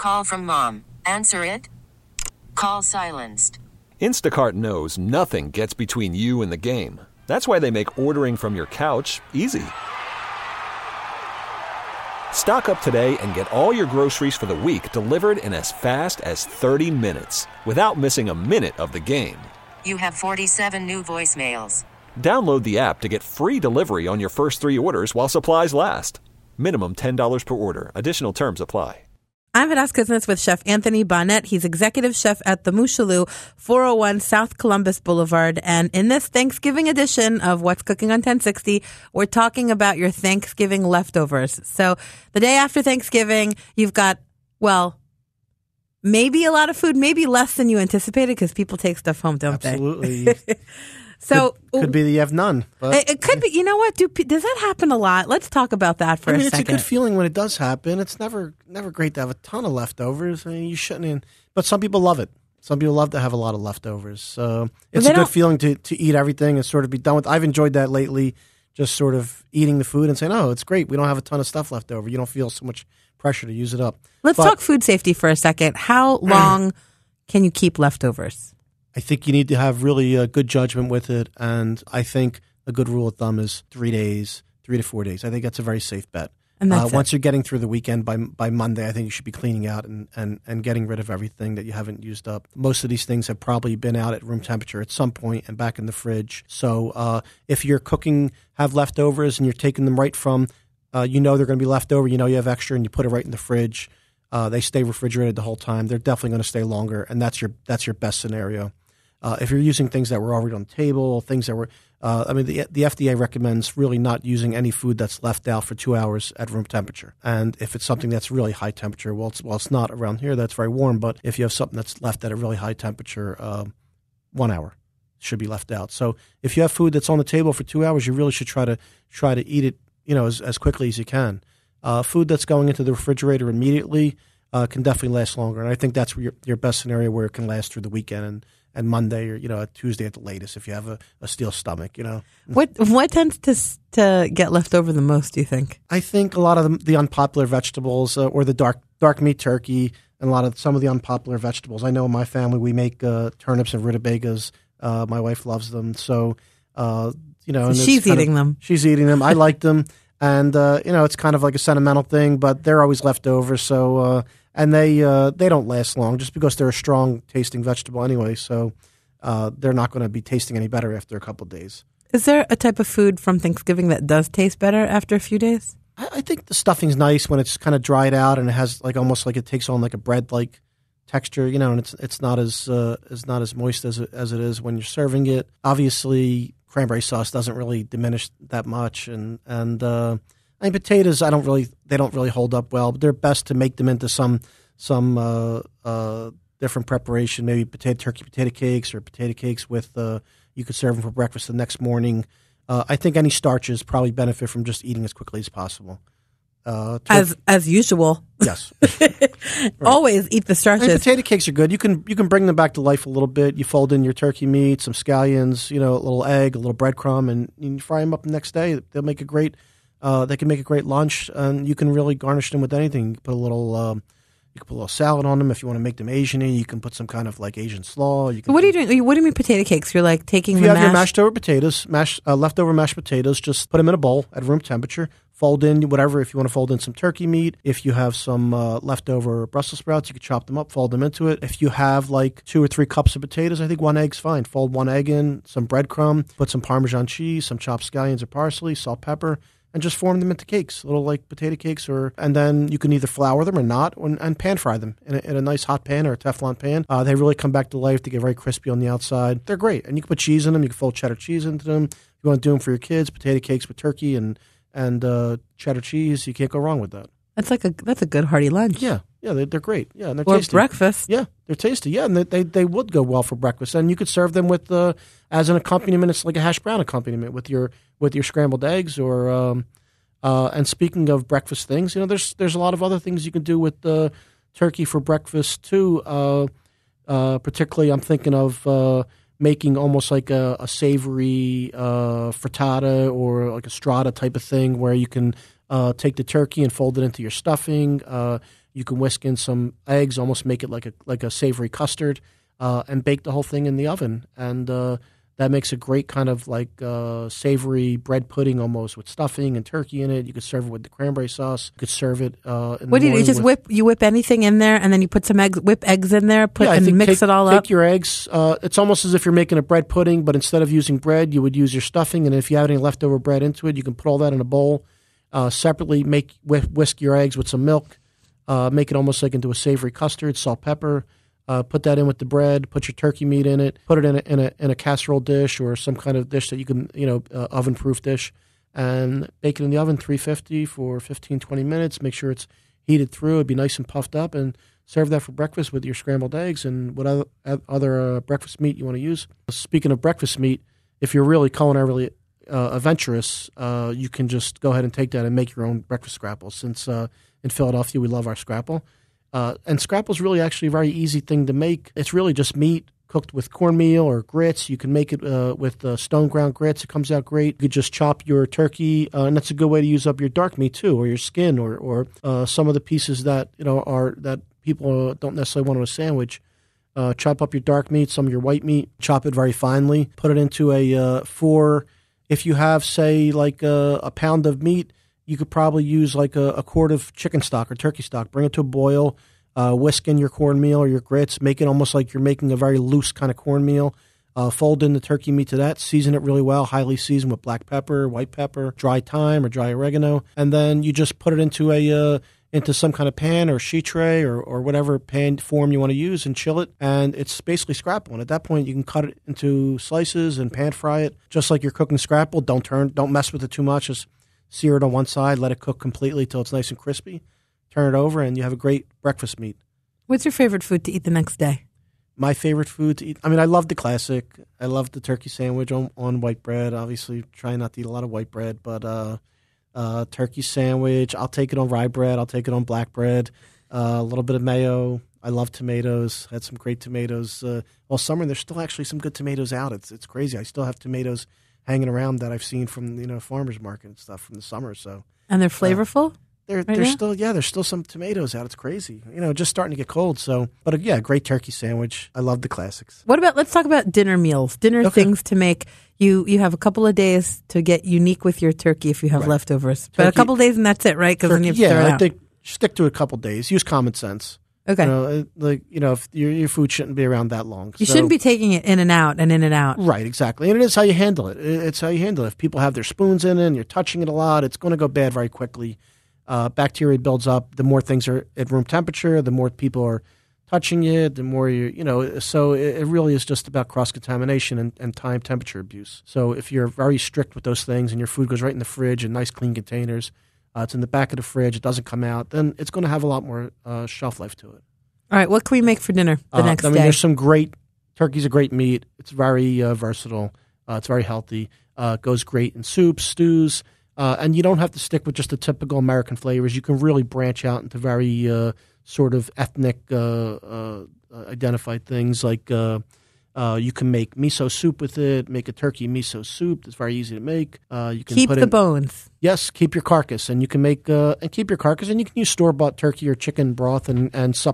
call from mom. Answer it. Call silenced. Instacart knows nothing gets between you and the game. That's why they make ordering from your couch easy. Stock up today and get all your groceries for the week delivered in as fast as 30 minutes without missing a minute of the game. You have 47 new voicemails. Download the app to get free delivery on your first 3 orders while supplies last. Minimum $10 per order. Additional terms apply. I'm Hadass Kuznets with Chef Anthony Bonnet. He's executive chef at the Mooshaloo, 401 South Columbus Boulevard. And in this Thanksgiving edition of What's Cooking on 1060, we're talking about your Thanksgiving leftovers. So the day after Thanksgiving, you've got, well, maybe a lot of food, maybe less than you anticipated because people take stuff home, don't they? Absolutely. So could be that you have none. But it could be. You know what? Does that happen a lot? Let's talk about that for a second. It's a good feeling when it does happen. It's never great to have a ton of leftovers. I mean, you shouldn't. But some people love it. Some people love to have a lot of leftovers. So it's a good feeling to eat everything and sort of be done with. I've enjoyed that lately, just sort of eating the food and saying, oh, it's great. We don't have a ton of stuff left over. You don't feel so much pressure to use it up. Let's talk food safety for a second. How long can you keep leftovers? I think you need to have really good judgment with it, and I think a good rule of thumb is 3 days, 3 to 4 days. I think that's a very safe bet. And that's once you're getting through the weekend, by Monday, I think you should be cleaning out and getting rid of everything that you haven't used up. Most of these things have probably been out at room temperature at some point and back in the fridge. So if you're cooking, have leftovers, and you're taking them right from, they're going to be left over, you have extra, and you put it right in the fridge. They stay refrigerated the whole time. They're definitely going to stay longer, and that's your best scenario. If you're using things that were already on the table, things that were, the FDA recommends really not using any food that's left out for 2 hours at room temperature. And if it's something that's really high temperature, it's not around here, that's very warm, but if you have something that's left at a really high temperature, 1 hour should be left out. So if you have food that's on the table for 2 hours, you really should try to eat it, as quickly as you can. Food that's going into the refrigerator immediately can definitely last longer. And I think that's your best scenario where it can last through the weekend and Monday or Tuesday at the latest if you have a steel stomach. What tends to get left over the most, do you think? I think a lot of the unpopular vegetables or the dark meat turkey and some of the unpopular vegetables. I know in my family we make turnips and rutabagas. My wife loves them. So, and she's eating them. She's eating them. I like them. And, it's kind of like a sentimental thing, but they're always left over. So, and they don't last long just because they're a strong tasting vegetable anyway. So they're not going to be tasting any better after a couple of days. Is there a type of food from Thanksgiving that does taste better after a few days? I think the stuffing's nice when it's kind of dried out and it has almost like it takes on like a bread-like texture, and it's not as moist as it is when you're serving it. Obviously, cranberry sauce doesn't really diminish that much, and potatoes they don't really hold up well. But they're best to make them into some different preparation, maybe turkey potato cakes or potato cakes with you could serve them for breakfast the next morning. I think any starches probably benefit from just eating as quickly as possible. As usual. Yes. Right. Always eat the starches. Potato cakes are good. You can bring them back to life a little bit. You fold in your turkey meat, some scallions, a little egg, a little breadcrumb, and you fry them up the next day. They'll make a great. They can make a great lunch, and you can really garnish them with anything. You can put a little. You can put a little salad on them if you want to make them Asian-y. You can put some kind of like Asian slaw. What are you doing? What do you mean potato cakes? You're like taking your mashed over potatoes, leftover mashed potatoes. Just put them in a bowl at room temperature. Fold in whatever. If you want to fold in some turkey meat, if you have some leftover Brussels sprouts, you can chop them up, fold them into it. If you have like 2 or 3 cups of potatoes, I think 1 egg's fine. Fold 1 egg in, some breadcrumb, put some Parmesan cheese, some chopped scallions or parsley, salt, pepper, and just form them into cakes, little like potato cakes, and then you can either flour them or not, and pan fry them in a nice hot pan or a Teflon pan. They really come back to life. They get very crispy on the outside. They're great, and you can put cheese in them. You can fold cheddar cheese into them. If you want to do them for your kids, potato cakes with turkey and cheddar cheese. You can't go wrong with that. That's a good hearty lunch. Yeah, they're great. Yeah, and they're tasty. Or breakfast. Yeah, they're tasty. Yeah, and they would go well for breakfast. And you could serve them with as an accompaniment. It's like a hash brown accompaniment with your scrambled eggs or. And speaking of breakfast things, there's a lot of other things you can do with turkey for breakfast too. Particularly, I'm thinking of making almost like a savory frittata or like a strata type of thing where you can take the turkey and fold it into your stuffing. You can whisk in some eggs, almost make it like a savory custard, and bake the whole thing in the oven. And that makes a great kind of like savory bread pudding almost with stuffing and turkey in it. You could serve it with the cranberry sauce. You could serve it in the What do you do? You just whip anything in there, and then you put some eggs, whip eggs in there, mix it all up? Take your eggs. It's almost as if you're making a bread pudding, but instead of using bread, you would use your stuffing. And if you have any leftover bread into it, you can put all that in a bowl. Separately, whisk your eggs with some milk. Make it almost like into a savory custard, salt, pepper. Put that in with the bread. Put your turkey meat in it. Put it in a casserole dish or some kind of dish that you can, oven-proof dish, and bake it in the oven 350 for 15, 20 minutes. Make sure it's heated through. It'd be nice and puffed up, and serve that for breakfast with your scrambled eggs and what other breakfast meat you want to use. Speaking of breakfast meat, if you're really culinarily adventurous, you can just go ahead and take that and make your own breakfast scrapple. Since in Philadelphia we love our scrapple. And scrapple's really actually a very easy thing to make. It's really just meat cooked with cornmeal or grits. You can make it with stone ground grits. It comes out great. You could just chop your turkey, and that's a good way to use up your dark meat too, or your skin, or some of the pieces that that people don't necessarily want on a sandwich. Chop up your dark meat, some of your white meat. Chop it very finely. Put it into if you have, say, like a pound of meat, you could probably use like a quart of chicken stock or turkey stock. Bring it to a boil, whisk in your cornmeal or your grits. Make it almost like you're making a very loose kind of cornmeal. Fold in the turkey meat to that. Season it really well, highly seasoned with black pepper, white pepper, dry thyme or dry oregano. And then you just put it into some kind of pan or sheet tray or whatever pan form you want to use and chill it. And it's basically scrapple. And at that point, you can cut it into slices and pan fry it just like you're cooking scrapple. Don't mess with it too much. Just sear it on one side, let it cook completely till it's nice and crispy. Turn it over, and you have a great breakfast meat. What's your favorite food to eat the next day? My favorite food to eat? I mean, I love the classic. I love the turkey sandwich on white bread. Obviously, try not to eat a lot of white bread, but turkey sandwich. I'll take it on rye bread. I'll take it on black bread. A little bit of mayo. I love tomatoes. Had some great tomatoes all summer. And there's still actually some good tomatoes out. It's crazy. I still have tomatoes hanging around that I've seen from farmers market and stuff from the summer. So and they're flavorful. There's still some tomatoes out. It's crazy. Just starting to get cold. So, but great turkey sandwich. I love the classics. Let's talk about dinner meals. Things to make. You have a couple of days to get unique with your turkey if you have leftovers. But a couple of days and that's it, right? Because then you have to throw it out. I think stick to a couple of days. Use common sense. Okay. If your food shouldn't be around that long. You shouldn't be taking it in and out and in and out. Right, exactly. And it is how you handle it. It's how you handle it. If people have their spoons in it and you're touching it a lot, it's going to go bad very quickly. Bacteria builds up. The more things are at room temperature, the more people are touching it, the more so it really is just about cross-contamination and time temperature abuse. So if you're very strict with those things and your food goes right in the fridge in nice clean containers, it's in the back of the fridge, it doesn't come out, then it's going to have a lot more shelf life to it. All right, what can we make for dinner the next day? There's some turkey's a great meat. It's very versatile. It's very healthy. Goes great in soups, stews, and you don't have to stick with just the typical American flavors. You can really branch out into very sort of ethnic identified things like you can make miso soup with it, make a turkey miso soup. It's very easy to make. You can keep the bones. Yes, keep your carcass, and you can make and keep your carcass, and you can use store-bought turkey or chicken broth and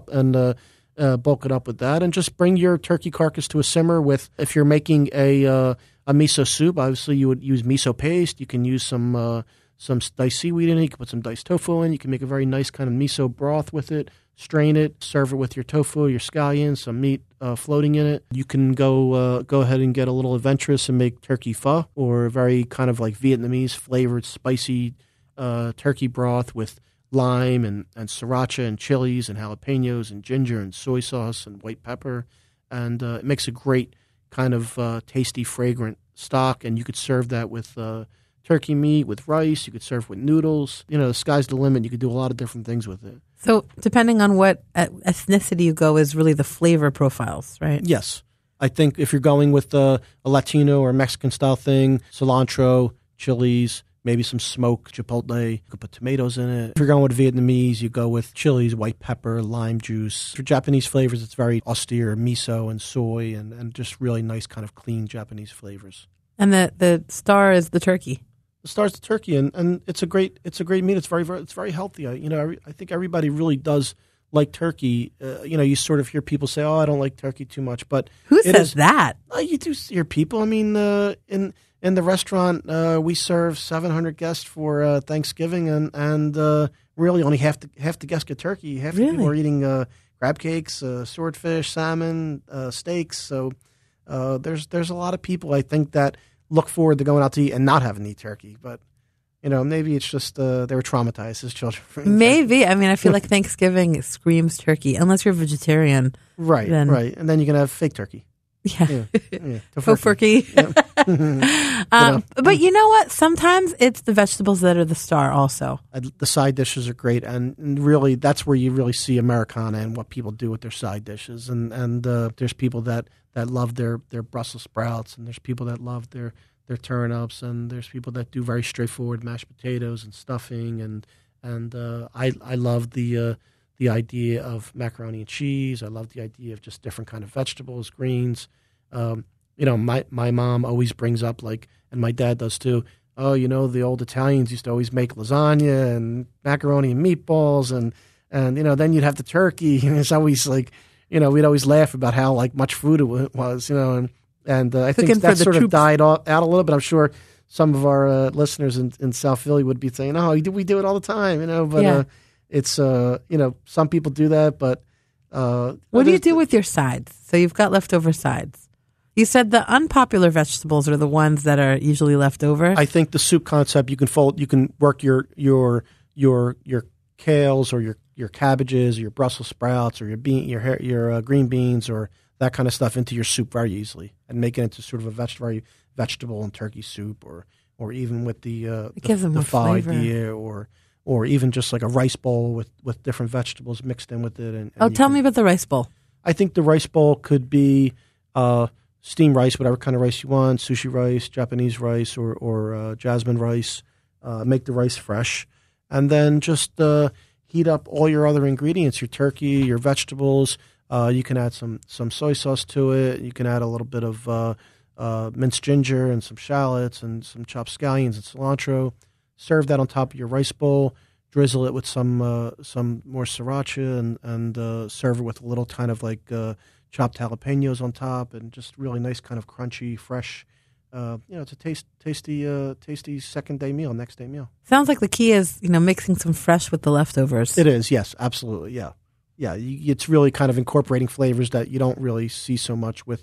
bulk it up with that, and just bring your turkey carcass to a simmer with. If you're making a miso soup, obviously you would use miso paste. You can use some diced seaweed in it. You can put some diced tofu in. You can make a very nice kind of miso broth with it. Strain it, serve it with your tofu, your scallion, some meat floating in it. You can go ahead and get a little adventurous and make turkey pho, or a very kind of like Vietnamese flavored spicy turkey broth with lime and sriracha and chilies and jalapenos and ginger and soy sauce and white pepper. And it makes a great kind of tasty, fragrant stock. And you could serve that with turkey meat, with rice. You could serve with noodles. The sky's the limit. You could do a lot of different things with it. So depending on what ethnicity you go is really the flavor profiles, right? Yes. I think if you're going with a Latino or Mexican style thing, cilantro, chilies, maybe some smoked chipotle. You could put tomatoes in it. If you're going with Vietnamese, you go with chilies, white pepper, lime juice. For Japanese flavors, it's very austere, miso and soy and just really nice kind of clean Japanese flavors. And the star is the turkey. The star's the turkey, and it's a great meat. It's very healthy. I think everybody really does like turkey, you sort of hear people say, "Oh, I don't like turkey too much." But Who says that? You do hear people. I mean, in the restaurant, we serve 700 guests for Thanksgiving, and really only half the guests get turkey. Half the people are eating crab cakes, swordfish, salmon, steaks. So there's a lot of people, I think, that look forward to going out to eat and not having to eat turkey. But maybe it's just they were traumatized as children. Maybe. I mean, I feel like Thanksgiving screams turkey, unless you're vegetarian. Right, right. And then you can have fake turkey. Yeah. Tofurkey. But you know what? Sometimes it's the vegetables that are the star also. The side dishes are great. And really, that's where you really see Americana and what people do with their side dishes. And there's people that love their Brussels sprouts, and there's people that love their turnips, and there's people that do very straightforward mashed potatoes and stuffing. And I love the idea of macaroni and cheese. I love the idea of just different kind of vegetables, greens. My mom always brings up, and my dad does too, the old Italians used to always make lasagna and macaroni and meatballs, and then you'd have the turkey, and it's always we'd always laugh about how much food it was, and I think that sort of died out a little bit. I'm sure some of our listeners in South Philly would be saying, "Oh, we do it all the time," but. Yeah. It's, some people do that, but... what do you do with your sides? So you've got leftover sides. You said the unpopular vegetables are the ones that are usually left over. I think the soup concept, you can work your kales or your cabbages or your Brussels sprouts or your green beans or that kind of stuff into your soup very easily and make it into sort of a vegetable and turkey soup or even with the pho idea or even just like a rice bowl with different vegetables mixed in with it. And tell me about the rice bowl. I think the rice bowl could be steamed rice, whatever kind of rice you want, sushi rice, Japanese rice, or jasmine rice. Make the rice fresh. And then just heat up all your other ingredients, your turkey, your vegetables. You can add some soy sauce to it. You can add a little bit of minced ginger and some shallots and some chopped scallions and cilantro. Serve that on top of your rice bowl. Drizzle it with some more sriracha and serve it with a little kind of chopped jalapenos on top and just really nice kind of crunchy, fresh. It's a tasty second day meal, next day meal. Sounds like the key is mixing some fresh with the leftovers. It is, yes, absolutely, yeah. It's really kind of incorporating flavors that you don't really see so much with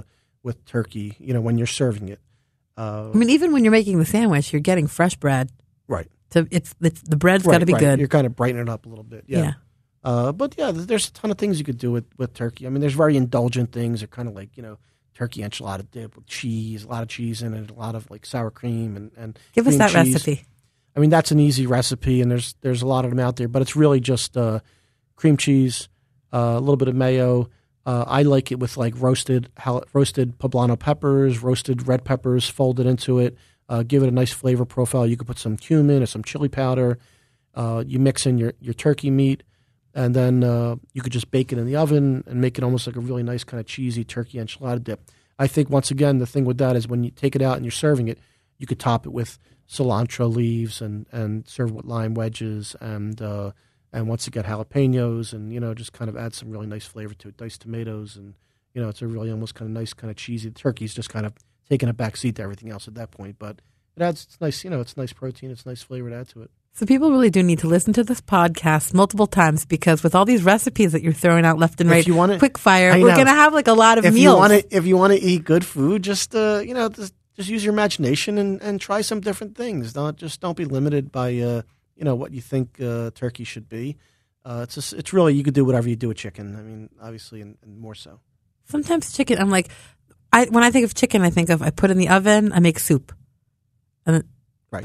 turkey. When you're serving it. Even when you're making the sandwich, you're getting fresh bread. Right. So it's the bread's got to be good. You're kind of brightening it up a little bit. Yeah. But there's a ton of things you could do with turkey. There's very indulgent things. They're kind of turkey enchilada dip with cheese, a lot of cheese in it, a lot of sour cream and give us that cheese. recipe. That's an easy recipe, and there's a lot of them out there. But it's really just cream cheese, a little bit of mayo. I like it with roasted poblano peppers, roasted red peppers folded into it. Give it a nice flavor profile. You could put some cumin or some chili powder. You mix in your turkey meat, and then you could just bake it in the oven and make it almost like a really nice kind of cheesy turkey enchilada dip. I think, once again, the thing with that is when you take it out and you're serving it, you could top it with cilantro leaves and serve it with lime wedges and once you get jalapenos and, just kind of add some really nice flavor to it, diced tomatoes, and, it's a really almost kind of nice kind of cheesy. The turkey's just kind of taking a back seat to everything else at that point, but it's nice, it's nice protein, it's nice flavor to add to it. So people really do need to listen to this podcast multiple times because with all these recipes that you're throwing out left and right, quick fire, we're going to have a lot of meals. If you want to eat good food, just, just use your imagination and try some different things. Don't be limited by, what you think turkey should be. It's really, you could do whatever you do with chicken. Obviously, and more so. Sometimes chicken, I'm when I think of chicken, I think of I put in the oven, I make soup. And, right.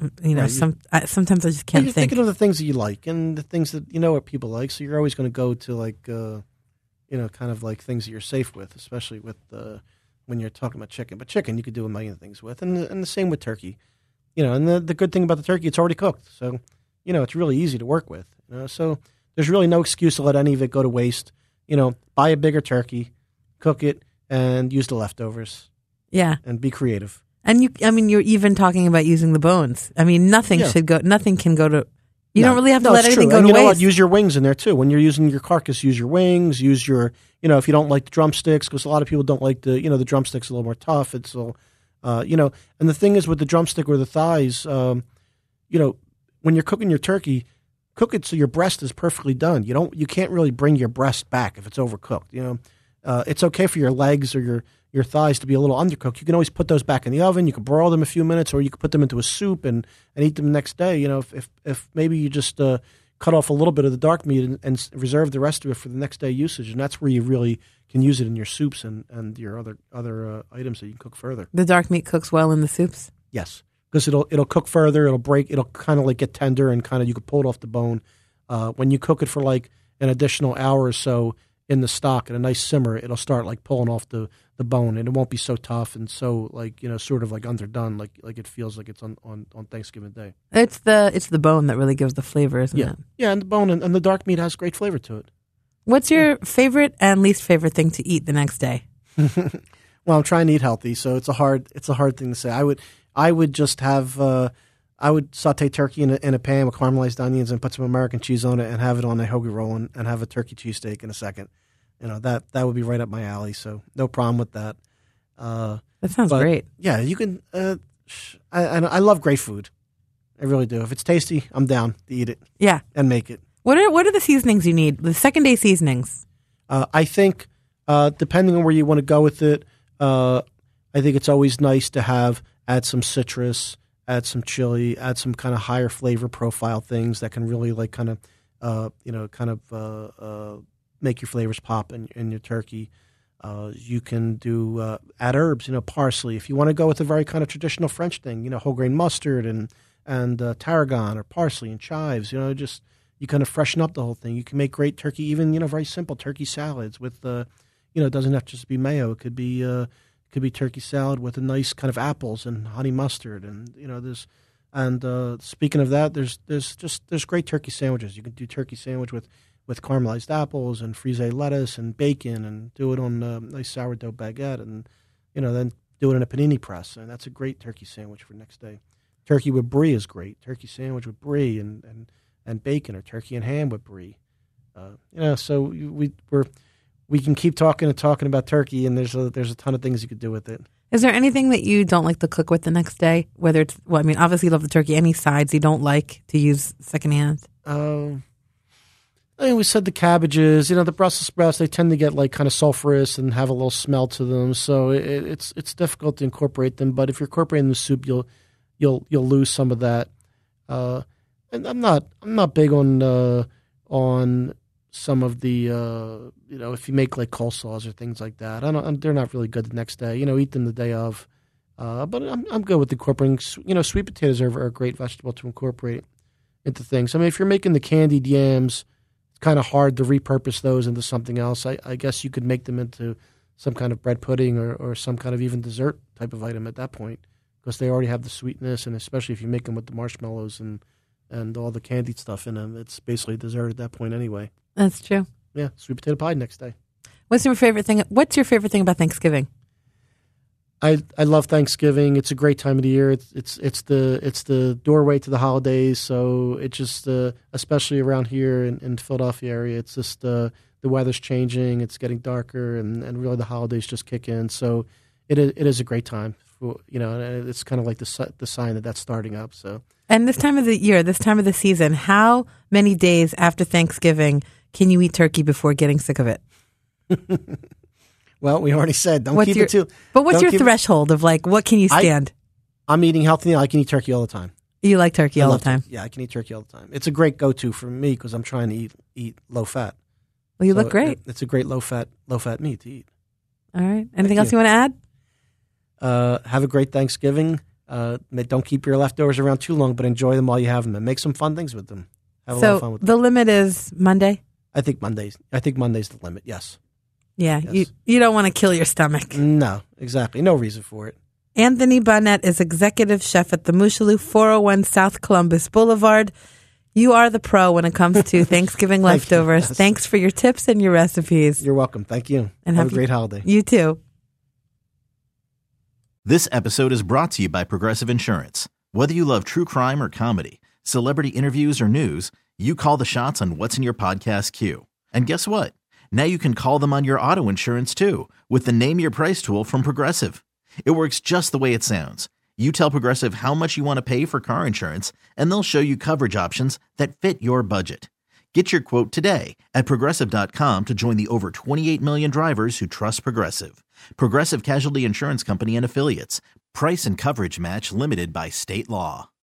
But sometimes I just can't think. You're thinking of the things that you like and the things that what people like. So you're always going to go to kind of things that you're safe with, especially with when you're talking about chicken. But chicken, you could do a million things with, and the same with turkey. And the good thing about the turkey, it's already cooked, so it's really easy to work with. So there's really no excuse to let any of it go to waste. Buy a bigger turkey, cook it, and use the leftovers. Yeah, and be creative. And you're even talking about using the bones. Nothing should go. Nothing can go to You don't really have to let it's anything true. go And to you know what? waste. Use your wings in there too. When you're using your carcass, use your wings. Use your, if you don't like the drumsticks, because a lot of people don't like the drumsticks a little more tough. It's a little, and the thing is with the drumstick or the thighs, when you're cooking your turkey, cook it so your breast is perfectly done. You can't really bring your breast back if it's overcooked. It's okay for your legs or your thighs to be a little undercooked. You can always put those back in the oven. You can broil them a few minutes, or you can put them into a soup and eat them the next day. If maybe you just cut off a little bit of the dark meat and reserve the rest of it for the next day usage, and that's where you really can use it in your soups and your other items that you can cook further. The dark meat cooks well in the soups? Yes, because it'll cook further. It'll break. It'll kind of like get tender and kind of you can pull it off the bone. When you cook it for like an additional hour or so in the stock at a nice simmer, it'll start like pulling off the bone, and it won't be so tough and so like sort of like underdone like it feels like it's on Thanksgiving Day. It's the bone that really gives the flavor, isn't it? Yeah, and the bone and the dark meat has great flavor to it. What's your favorite and least favorite thing to eat the next day? Well, I'm trying to eat healthy, so it's a hard thing to say. I would just have I would saute turkey in a pan with caramelized onions and put some American cheese on it and have it on a hoagie roll and have a turkey cheesesteak in a second. That would be right up my alley, so no problem with that. That sounds great. Yeah, you can. I love great food. I really do. If it's tasty, I'm down to eat it. Yeah, and make it. What are the seasonings you need? The second day seasonings. I think depending on where you want to go with it, I think it's always nice to add some citrus, add some chili, add some kind of higher flavor profile things that can really like kind of make your flavors pop in your turkey. You can add herbs, parsley. If you want to go with a very kind of traditional French thing, whole grain mustard and tarragon or parsley and chives. You kind of freshen up the whole thing. You can make great turkey, even very simple turkey salads with it doesn't have to just be mayo. It could be turkey salad with a nice kind of apples and honey mustard, and speaking of that, there's great turkey sandwiches. You can do turkey sandwich with caramelized apples and frisee lettuce and bacon, and do it on a nice sourdough baguette, and then do it in a panini press, and that's a great turkey sandwich for next day. Turkey with brie is great. Turkey sandwich with brie and bacon, or turkey and ham with brie. So we can keep talking about turkey, and there's a ton of things you could do with it. Is there anything that you don't like to cook with the next day? Whether it's, obviously you love the turkey. Any sides you don't like to use secondhand? We said the cabbages, the Brussels sprouts, they tend to get like kind of sulfurous and have a little smell to them, so it's difficult to incorporate them. But if you're incorporating the soup, you'll lose some of that. And I'm not big on some of the if you make like coleslaws or things like that. They're not really good the next day. Eat them the day of. But I'm good with incorporating. Sweet potatoes are a great vegetable to incorporate into things. If you're making the candied yams, it's kind of hard to repurpose those into something else. I guess you could make them into some kind of bread pudding or some kind of even dessert type of item at that point, because they already have the sweetness, and especially if you make them with the marshmallows and all the candied stuff in them, it's basically dessert at that point anyway. That's true. Yeah, sweet potato pie next day. What's your favorite thing about Thanksgiving? I love Thanksgiving. It's a great time of the year. It's the doorway to the holidays. So it just especially around here in Philadelphia area, it's just the weather's changing. It's getting darker, and really the holidays just kick in. So it is a great time. And it's kind of like the sign that that's starting up. So. And this time of the year, this time of the season, how many days after Thanksgiving can you eat turkey before getting sick of it? Well, we already said don't keep it too. But what's your threshold of like what can you stand? I'm eating healthy. I can eat turkey all the time. You like turkey all the time? Yeah, I can eat turkey all the time. It's a great go-to for me because I'm trying to eat low fat. Well, you look great. It's a great low fat meat to eat. All right. Anything else you want to add? Have a great Thanksgiving. Don't keep your leftovers around too long, but enjoy them while you have them and make some fun things with them. Have a lot of fun with them. The limit is Monday? I think Monday's the limit, yes. Yeah, yes. You don't want to kill your stomach. No, exactly. No reason for it. Anthony Bonnett is executive chef at the Mooshaloo, 401 South Columbus Boulevard. You are the pro when it comes to Thanksgiving leftovers. Yes. Thanks for your tips and your recipes. You're welcome. Thank you. And have a great holiday. You too. This episode is brought to you by Progressive Insurance. Whether you love true crime or comedy, Celebrity interviews or news, you call the shots on what's in your podcast queue. And guess what? Now you can call them on your auto insurance too with the Name Your Price tool from Progressive. It works just the way it sounds. You tell Progressive how much you want to pay for car insurance, and they'll show you coverage options that fit your budget. Get your quote today at Progressive.com to join the over 28 million drivers who trust Progressive. Progressive Casualty Insurance Company and Affiliates. Price and coverage match limited by state law.